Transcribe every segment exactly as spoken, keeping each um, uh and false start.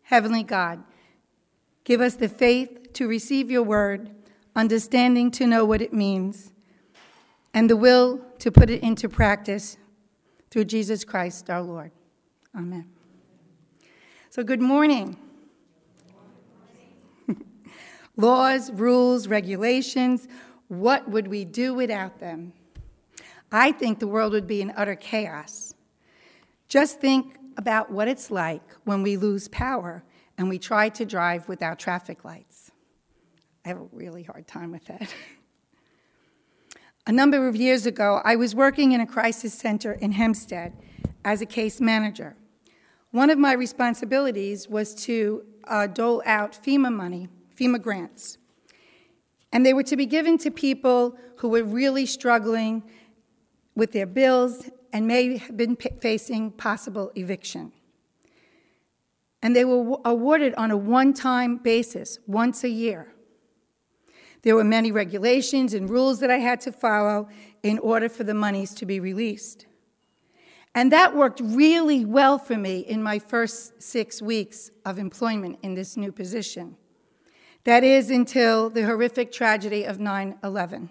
Heavenly God, give us the faith to receive your word, understanding to know what it means, and the will to put it into practice through Jesus Christ our Lord. Amen. So good morning. Laws, rules, regulations, what would we do without them? I think the world would be in utter chaos. Just think about what it's like when we lose power and we try to drive without traffic lights. I have a really hard time with that. A number of years ago, I was working in a crisis center in Hempstead as a case manager. One of my responsibilities was to uh, dole out FEMA money, FEMA grants. And they were to be given to people who were really struggling with their bills and may have been p- facing possible eviction. And they were w- awarded on a one-time basis, once a year. There were many regulations and rules that I had to follow in order for the monies to be released. And that worked really well for me in my first six weeks of employment in this new position. That is until the horrific tragedy of nine eleven.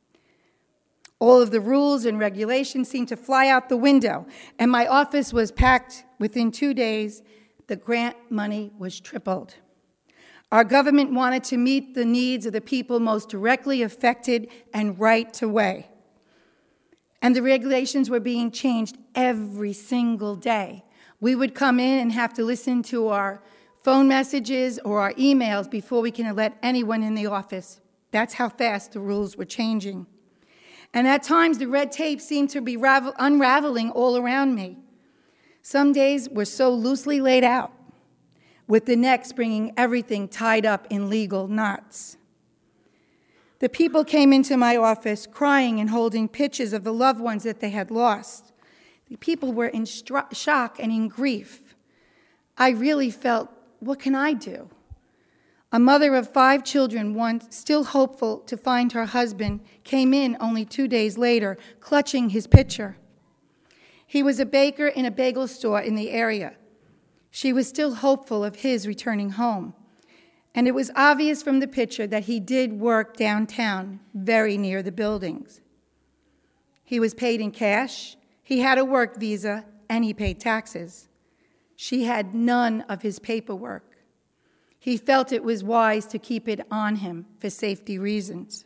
All of the rules and regulations seemed to fly out the window, and my office was packed within two days. The grant money was tripled. Our government wanted to meet the needs of the people most directly affected and right away. And the regulations were being changed every single day. We would come in and have to listen to our phone messages or our emails before we can let anyone in the office. That's how fast the rules were changing. And at times, the red tape seemed to be ravel- unraveling all around me. Some days were so loosely laid out, with the next bringing everything tied up in legal knots. The people came into my office crying and holding pictures of the loved ones that they had lost. The people were in stru- shock and in grief. I really felt, what can I do? A mother of five children, once still hopeful to find her husband, came in only two days later, clutching his picture. He was a baker in a bagel store in the area. She was still hopeful of his returning home. And it was obvious from the picture that he did work downtown, very near the buildings. He was paid in cash, he had a work visa, and he paid taxes. She had none of his paperwork. He felt it was wise to keep it on him for safety reasons.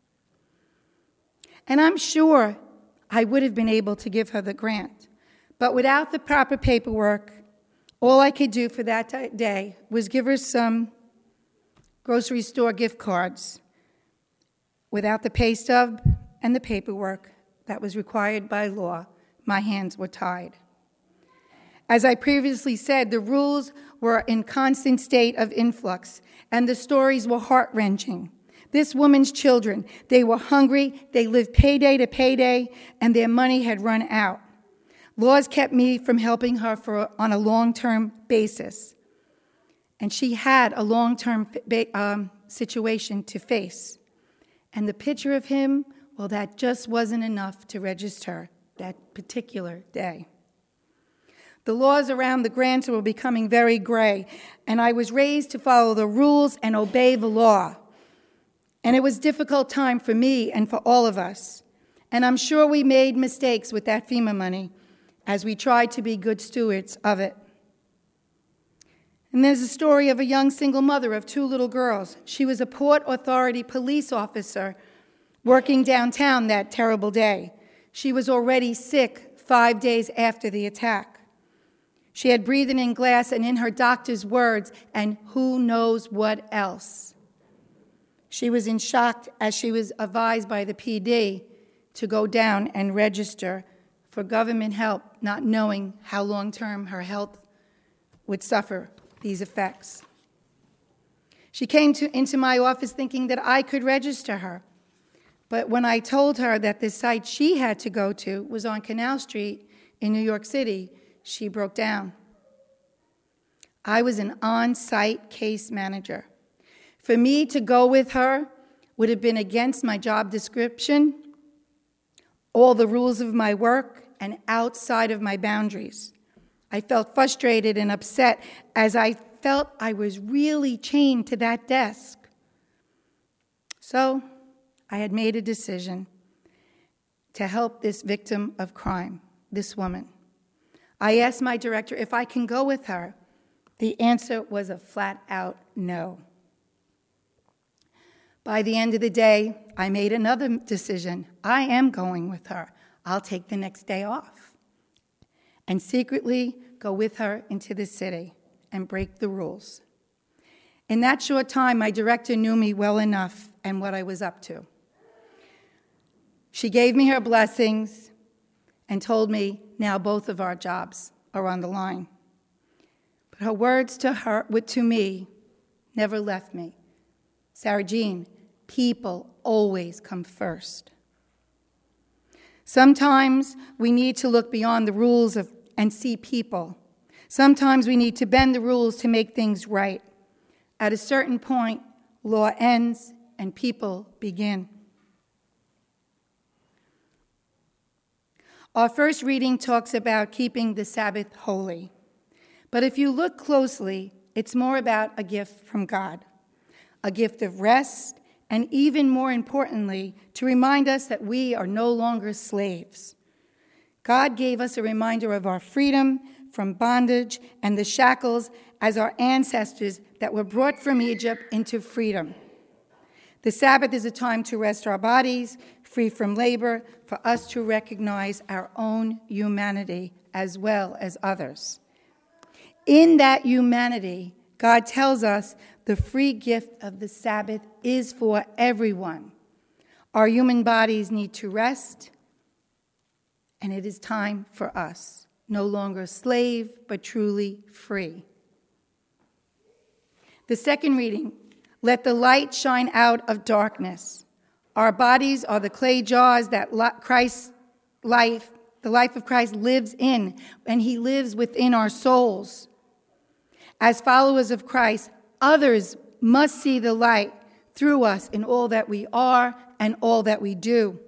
And I'm sure I would have been able to give her the grant, but without the proper paperwork, all I could do for that day was give her some grocery store gift cards. Without the pay stub and the paperwork that was required by law, my hands were tied. As I previously said, the rules were in constant state of influx, and the stories were heart-wrenching. This woman's children, they were hungry, they lived payday to payday, and their money had run out. Laws kept me from helping her for, on a long-term basis. And she had a long-term um, situation to face. And the picture of him, well, that just wasn't enough to register that particular day. The laws around the grants were becoming very gray, and I was raised to follow the rules and obey the law. And it was a difficult time for me and for all of us. And I'm sure we made mistakes with that FEMA money as we tried to be good stewards of it. And there's a story of a young single mother of two little girls. She was a Port Authority police officer working downtown that terrible day. She was already sick five days after the attack. She had breathing in glass and in her doctor's words, and who knows what else. She was in shock as she was advised by the P D to go down and register for government help, not knowing how long-term her health would suffer these effects. She came to, into my office thinking that I could register her. But when I told her that the site she had to go to was on Canal Street in New York City, she broke down. I was an on-site case manager. For me to go with her would have been against my job description, all the rules of my work, and outside of my boundaries. I felt frustrated and upset as I felt I was really chained to that desk. So I had made a decision to help this victim of crime, this woman. I asked my director if I can go with her. The answer was a flat-out no. By the end of the day, I made another decision. I am going with her. I'll take the next day off and secretly go with her into the city and break the rules. In that short time, my director knew me well enough and what I was up to. She gave me her blessings and told me now both of our jobs are on the line. But her words to her, to me never left me. Sarah Jean, people always come first. Sometimes we need to look beyond the rules of, and see people. Sometimes we need to bend the rules to make things right. At a certain point, law ends and people begin. Our first reading talks about keeping the Sabbath holy. But if you look closely, it's more about a gift from God, a gift of rest, and even more importantly, to remind us that we are no longer slaves. God gave us a reminder of our freedom from bondage and the shackles as our ancestors that were brought from Egypt into freedom. The Sabbath is a time to rest our bodies, free from labor, for us to recognize our own humanity as well as others. In that humanity, God tells us the free gift of the Sabbath is for everyone. Our human bodies need to rest, and it is time for us, no longer slave, but truly free. The second reading, let the light shine out of darkness. Our bodies are the clay jars that Christ's life, the life of Christ lives in, and he lives within our souls. As followers of Christ, others must see the light through us in all that we are and all that we do.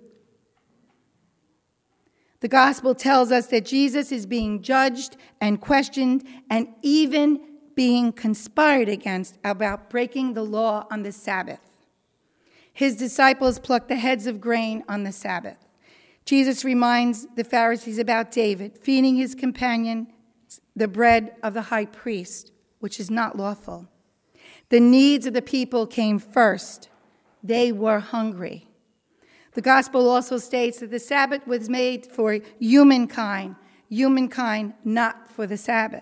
The gospel tells us that Jesus is being judged and questioned and even being conspired against about breaking the law on the Sabbath. His disciples plucked the heads of grain on the Sabbath. Jesus reminds the Pharisees about David feeding his companion the bread of the high priest, which is not lawful. The needs of the people came first. They were hungry. The gospel also states that the Sabbath was made for humankind, humankind not for the Sabbath.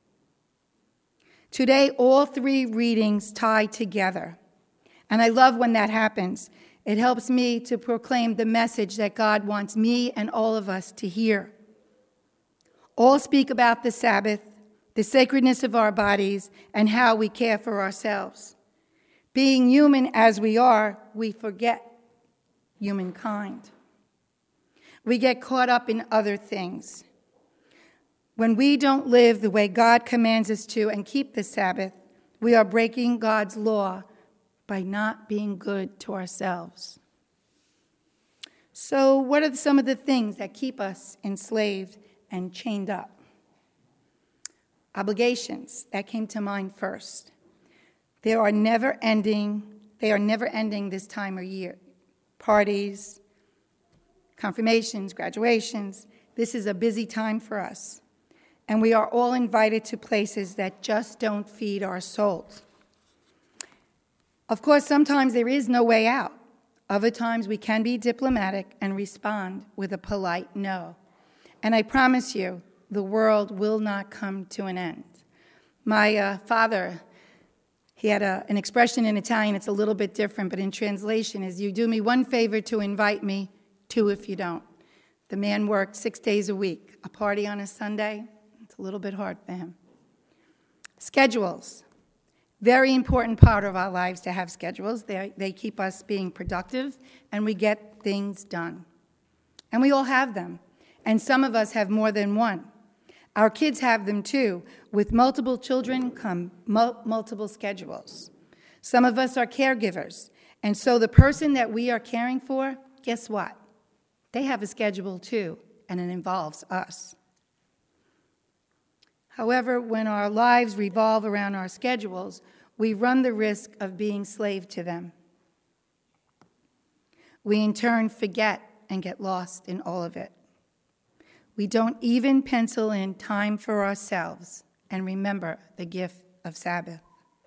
Today, all three readings tie together. And I love when that happens. It helps me to proclaim the message that God wants me and all of us to hear. All speak about the Sabbath, the sacredness of our bodies, and how we care for ourselves. Being human as we are, we forget humankind. We get caught up in other things. When we don't live the way God commands us to and keep the Sabbath, we are breaking God's law by not being good to ourselves. So, what are some of the things that keep us enslaved and chained up? Obligations, that came to mind first. They are never ending, they are never ending this time of year. Parties, confirmations, graduations. This is a busy time for us. And we are all invited to places that just don't feed our souls. Of course, sometimes there is no way out. Other times we can be diplomatic and respond with a polite no. And I promise you, the world will not come to an end. My uh, father, he had a, an expression in Italian, it's a little bit different, but in translation is, you do me one favor to invite me, two if you don't. The man worked six days a week. A party on a Sunday, it's a little bit hard for him. Schedules. Very important part of our lives to have schedules. They, they keep us being productive, and we get things done. And we all have them. And some of us have more than one. Our kids have them too. With multiple children come mul- multiple schedules. Some of us are caregivers. And so the person that we are caring for, guess what? They have a schedule too, and it involves us. However, when our lives revolve around our schedules, we run the risk of being slave to them. We in turn forget and get lost in all of it. We don't even pencil in time for ourselves and remember the gift of Sabbath.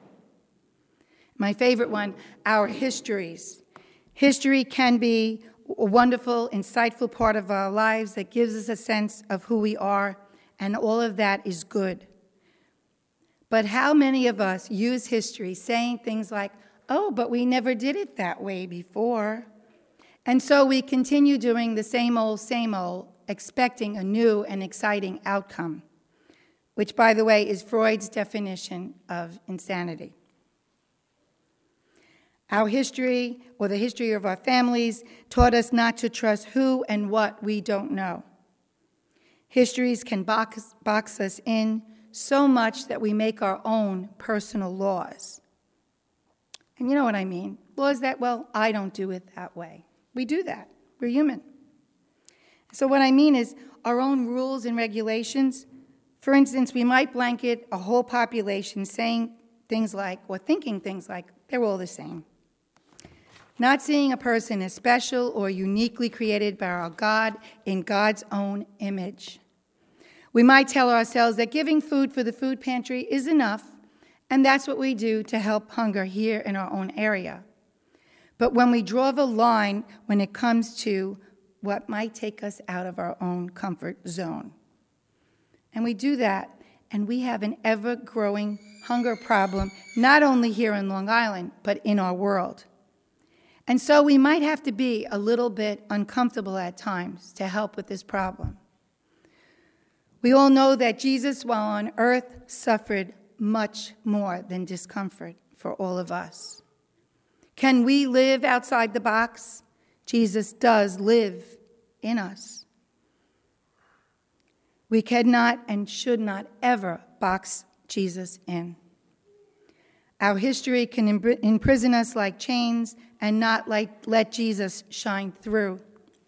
My favorite one, our histories. History can be a wonderful, insightful part of our lives that gives us a sense of who we are, and all of that is good. But how many of us use history saying things like, oh, but we never did it that way before. And so we continue doing the same old, same old, expecting a new and exciting outcome, which, by the way, is Freud's definition of insanity. Our history, or the history of our families, taught us not to trust who and what we don't know. Histories can box, box us in so much that we make our own personal laws. And you know what I mean. Laws that, well, I don't do it that way. We do that. We're human. So what I mean is our own rules and regulations. For instance, we might blanket a whole population saying things like, or thinking things like, they're all the same. Not seeing a person as special or uniquely created by our God in God's own image. We might tell ourselves that giving food for the food pantry is enough, and that's what we do to help hunger here in our own area. But when we draw the line when it comes to what might take us out of our own comfort zone. And we do that, and we have an ever-growing hunger problem, not only here in Long Island, but in our world. And so we might have to be a little bit uncomfortable at times to help with this problem. We all know that Jesus, while on earth, suffered much more than discomfort for all of us. Can we live outside the box? Jesus does live in us. We cannot and should not ever box Jesus in. Our history can imprison us like chains and not like let Jesus shine through.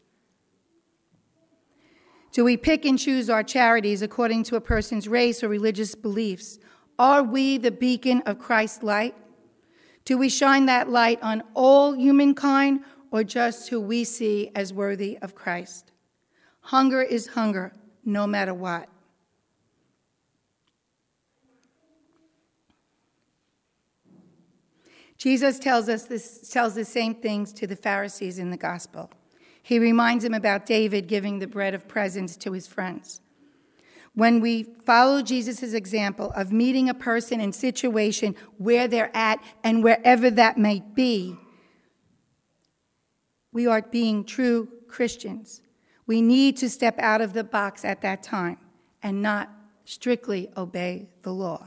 Do we pick and choose our charities according to a person's race or religious beliefs? Are we the beacon of Christ's light? Do we shine that light on all humankind or just who we see as worthy of Christ? Hunger is hunger, no matter what. Jesus tells us this, tells the same things to the Pharisees in the gospel. He reminds them about David giving the bread of presence to his friends. When we follow Jesus' example of meeting a person in situation where they're at and wherever that might be, we are being true Christians. We need to step out of the box at that time and not strictly obey the law.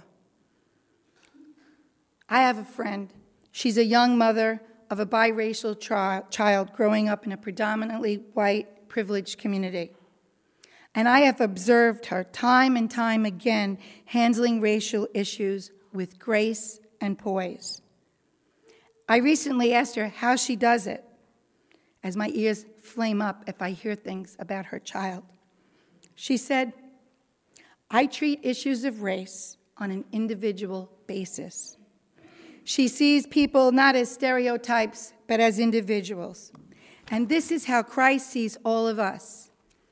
I have a friend. She's a young mother of a biracial tri- child growing up in a predominantly white, privileged community. And I have observed her time and time again handling racial issues with grace and poise. I recently asked her how she does it, as my ears flame up if I hear things about her child. She said, I treat issues of race on an individual basis. She sees people not as stereotypes, but as individuals. And this is how Christ sees all of us.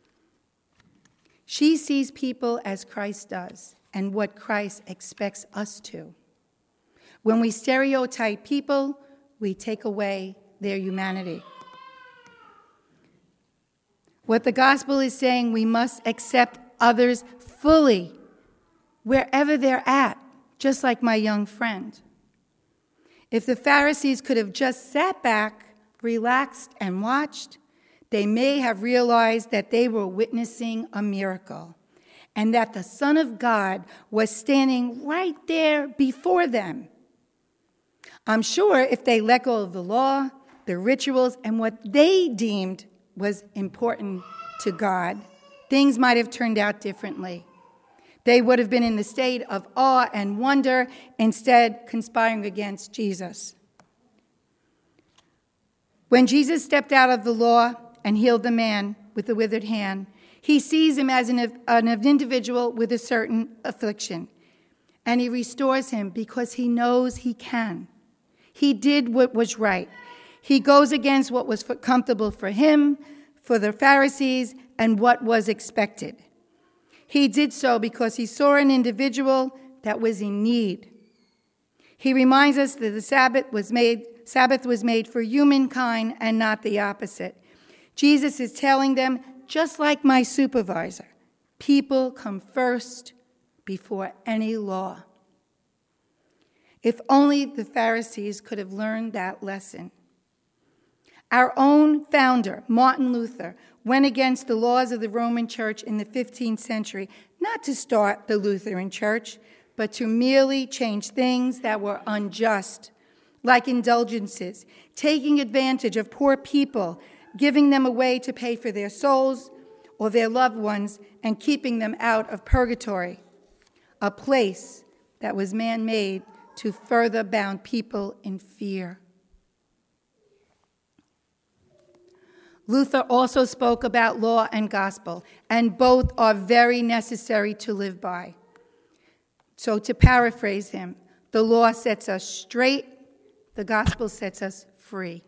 She sees people as Christ does, and what Christ expects us to. When we stereotype people, we take away their humanity. What the gospel is saying, we must accept others fully, wherever they're at, just like my young friend. If the Pharisees could have just sat back, relaxed, and watched, they may have realized that they were witnessing a miracle and that the Son of God was standing right there before them. I'm sure if they let go of the law, the rituals, and what they deemed was important to God, things might have turned out differently. They would have been in the state of awe and wonder, instead conspiring against Jesus. When Jesus stepped out of the law and healed the man with the withered hand, He sees him as an, an individual with a certain affliction, and he restores him because he knows he can. He did what was right. He goes against what was comfortable for him, for the Pharisees, and what was expected. He did so because he saw an individual that was in need. He reminds us that the Sabbath was made, Sabbath was made for humankind and not the opposite. Jesus is telling them, just like my supervisor, people come first before any law. If only the Pharisees could have learned that lesson. Our own founder, Martin Luther, went against the laws of the Roman Church in the fifteenth century, not to start the Lutheran Church, but to merely change things that were unjust, like indulgences, taking advantage of poor people, giving them a way to pay for their souls or their loved ones, and keeping them out of purgatory, a place that was man-made to further bound people in fear. Luther also spoke about law and gospel, and both are very necessary to live by. So to paraphrase him, the law sets us straight, the gospel sets us free.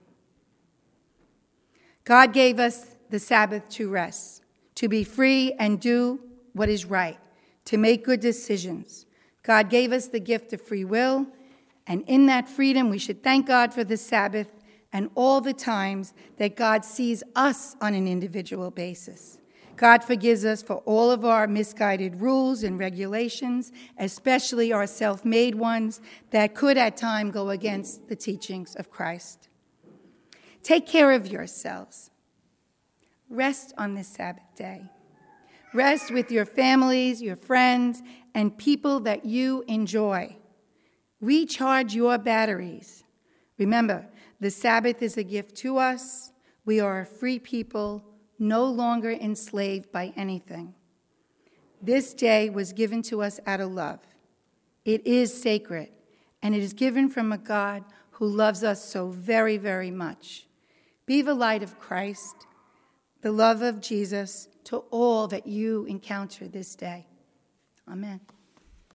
God gave us the Sabbath to rest, to be free and do what is right, to make good decisions. God gave us the gift of free will, and in that freedom we should thank God for the Sabbath and all the times that God sees us on an individual basis. God forgives us for all of our misguided rules and regulations, especially our self-made ones that could at times go against the teachings of Christ. Take care of yourselves. Rest on this Sabbath day. Rest with your families, your friends, and people that you enjoy. Recharge your batteries. Remember, the Sabbath is a gift to us. We are a free people, no longer enslaved by anything. This day was given to us out of love. It is sacred, and it is given from a God who loves us so very, very much. Be the light of Christ, the love of Jesus to all that you encounter this day. Amen.